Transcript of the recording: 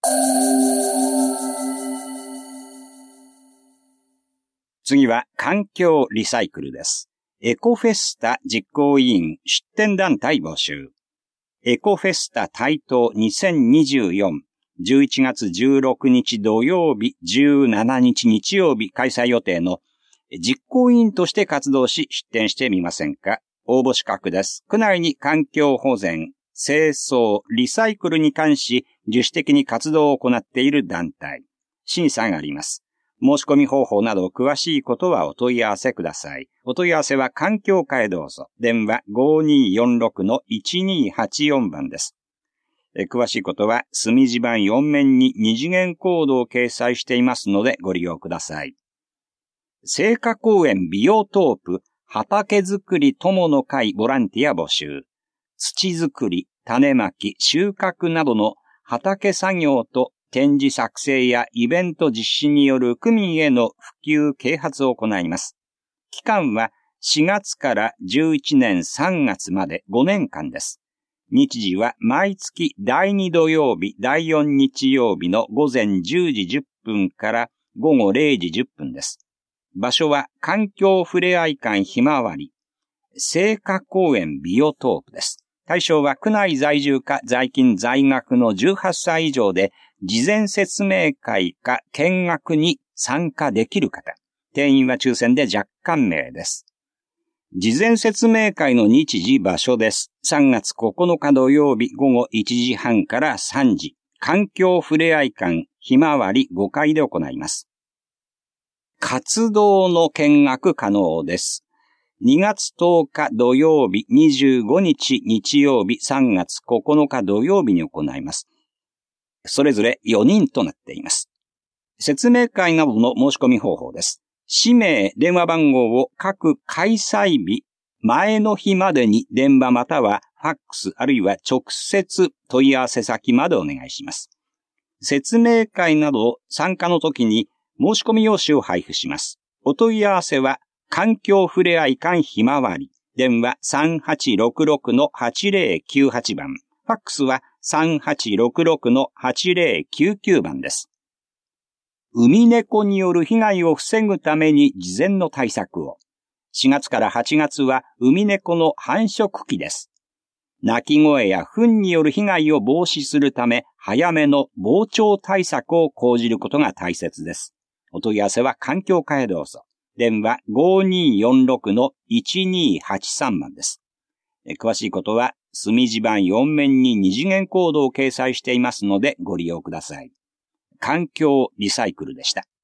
次は環境リサイクルです。エコフェスタ実行委員出展団体募集。エコフェスタ台東2024、11月16日土曜日、17日日曜日開催予定の実行委員として活動し出展してみませんか？応募資格です。区内に環境保全、清掃、リサイクルに関し自主的に活動を行っている団体。審査があります。申し込み方法など詳しいことはお問い合わせください。お問い合わせは環境課へどうぞ。電話 5246-1284 番です。詳しいことは墨字盤4面に二次元コードを掲載していますのでご利用ください。生花公園ビオトープ畑作り友の会ボランティア募集。土作り、種まき、収穫などの畑作業と展示作成やイベント実施による区民への普及啓発を行います。期間は4月から11年3月まで5年間です。日時は毎月第2土曜日、第4日曜日の午前10時10分から午後0時10分です。場所は環境ふれあい館ひまわり、生花公園ビオトープです。対象は区内在住か在勤在学の18歳以上で、事前説明会か見学に参加できる方。定員は抽選で若干名です。事前説明会の日時場所です。3月9日土曜日午後1時半から3時。環境ふれあい館ひまわり5階で行います。活動の見学可能です。2月10日土曜日、25日日曜日、3月9日土曜日に行います。それぞれ4人となっています。説明会などの申し込み方法です。氏名、電話番号を各開催日、前の日までに電話またはファックスあるいは直接問い合わせ先までお願いします。説明会など参加の時に申し込み用紙を配布します。お問い合わせは環境ふれあい館ひまわり。電話 3866-8098 番。ファックスは 3866-8099 番です。ウミネコによる被害を防ぐために事前の対策を。4月から8月はウミネコの繁殖期です。鳴き声や糞による被害を防止するため、早めの防鳥対策を講じることが大切です。お問い合わせは環境課へどうぞ。電話 5246-1283 番です。詳しいことは墨字盤4面に二次元コードを掲載していますのでご利用ください。環境リサイクルでした。